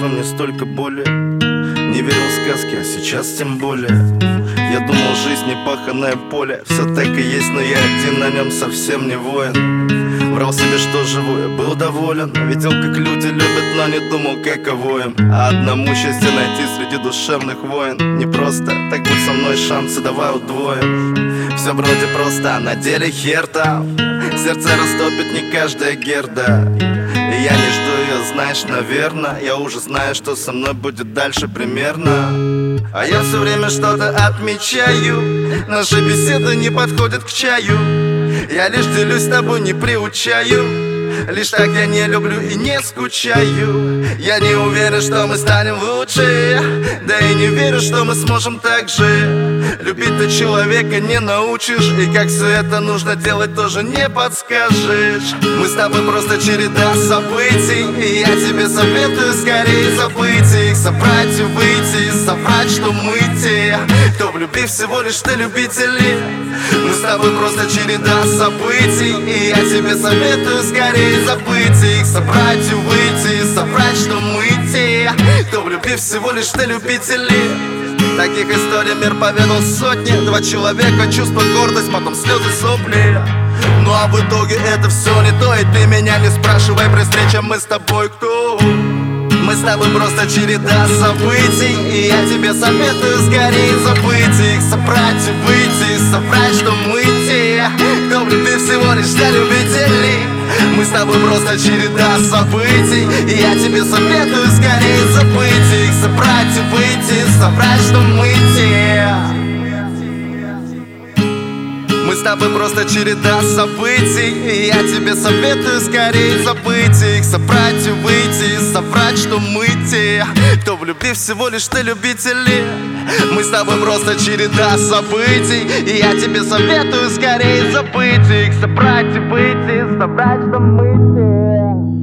прошлом не столько боли. Не верил в сказки, а сейчас тем более. Я думал, жизнь не паханое поле. Все так и есть, но я один на нем совсем не воин. Врал себе, что живу, я был доволен. Видел, как люди любят, но не думал, каково им. А одному счастье найти среди душевных войн не просто, так будь со мной, шансы давай удвоим. Все вроде просто, а на деле хер там. Сердце растопит не каждая герда. И я не жду ее, знаешь, наверное. Я уже знаю, что со мной будет дальше примерно. А я все время что-то отмечаю. Наши беседы не подходят к чаю. Я лишь делюсь с тобой, не приучаю. Лишь так я не люблю и не скучаю. Я не уверен, что мы станем лучше. Да и не верю, что мы сможем так же. Любить ты человека не научишь. И как все это нужно делать, тоже не подскажешь. Мы с тобой просто череда событий. И я тебе советую скорее забыть их. Собрать и выйти, соврать, что мы те, кто в любви всего лишь ты любители. Мы с тобой просто череда событий. И я тебе советую скорее забыть их. Собрать и выйти, соврать, что мы те, кто в любви всего лишь ты любители. Таких историй мир поведал сотни. Два человека, чувство, гордость, потом слезы, сопли. Ну а в итоге это все не то. И ты меня не спрашивай при встрече, мы с тобой кто? Мы с тобой просто череда событий. И я тебе советую скорее забыть их. Собрать и выйти, соврать, что мы те, кто в любви всего лишь для любителей. Мы с тобой просто череда событий. И я тебе советую скорее забыть их. Собрать и выйти, соврать, что мы те. Мы с тобой просто череда событий. И я тебе советую скорее забыть их. Собрать и выйти, соврать, что мы те, кто в любви всего лишь ты любители. Мы с тобой просто череда событий. И я тебе советую скорее забыть их. Собрать и выйти, соврать, что мы те.